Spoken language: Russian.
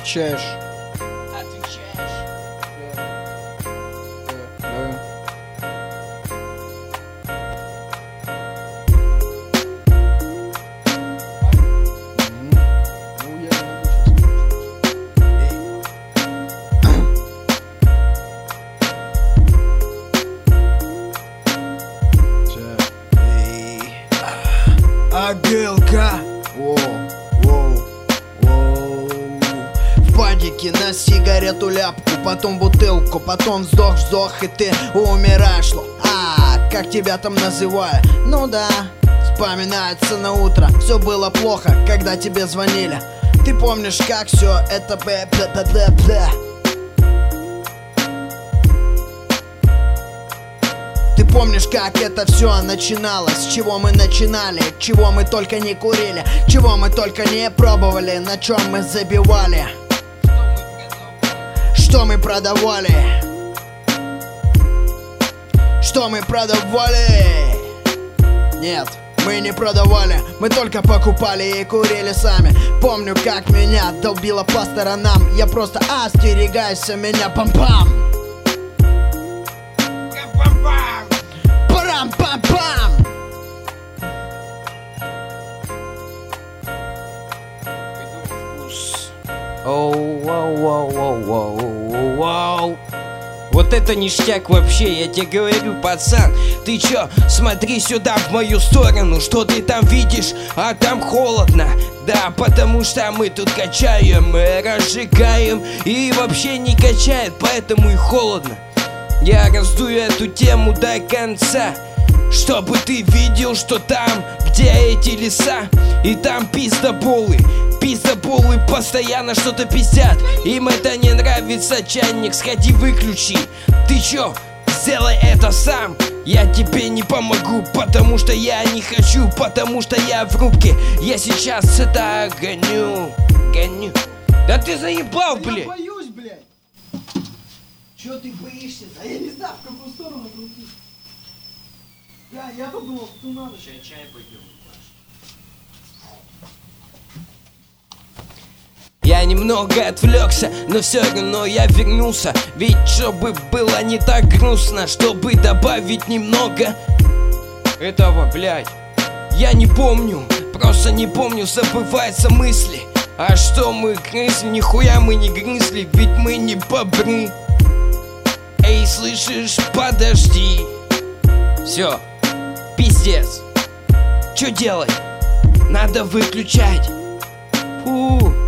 отвечаешь? Белка, в падике на сигарету ляпку, потом бутылку, потом вздох-вздох, и ты умираешь. Как тебя там называют? Ну да, вспоминается на утро. Все было плохо, когда тебе звонили. Ты помнишь, как все это Ты помнишь, как это все начиналось? С чего мы начинали? Чего мы только не курили? Чего мы только не пробовали? На чем мы забивали? Что мы продавали? Что мы продавали? Нет, мы не продавали. Мы только покупали и курили сами. Помню, как меня долбило по сторонам. Я просто остерегайся меня, пам-пам. Парам-пам-пам. Оу-воу-воу-воу-воу-воу. Вот это ништяк вообще, я тебе говорю, пацан. Ты чё, смотри сюда, в мою сторону. Что ты там видишь? А там холодно. Да, потому что мы тут качаем, мы разжигаем. И вообще не качает, поэтому и холодно. Я раздую эту тему до конца, чтобы ты видел, что там, где эти леса, и там пиздоболы. Пиздоболы постоянно что-то пиздят. Им это не нравится, чайник, сходи выключи. Ты чё, сделай это сам. Я тебе не помогу, потому что я не хочу, потому что я в рубке. Я сейчас это гоню. Да ты заебал, блядь. Я боюсь, блядь. Чё ты боишься? А я не знаю, в какую сторону крутить. Я подумал, что надо. Чай пойдем. Я немного отвлекся, но все равно я вернулся. Ведь чтобы было не так грустно, чтобы добавить немного этого, блядь. Я не помню, просто не помню, забываются мысли. А что мы грызли? Нихуя мы не грызли, ведь мы не бобры. Эй, слышишь, подожди. Все, пиздец. Чё делать? Надо выключать. Фу.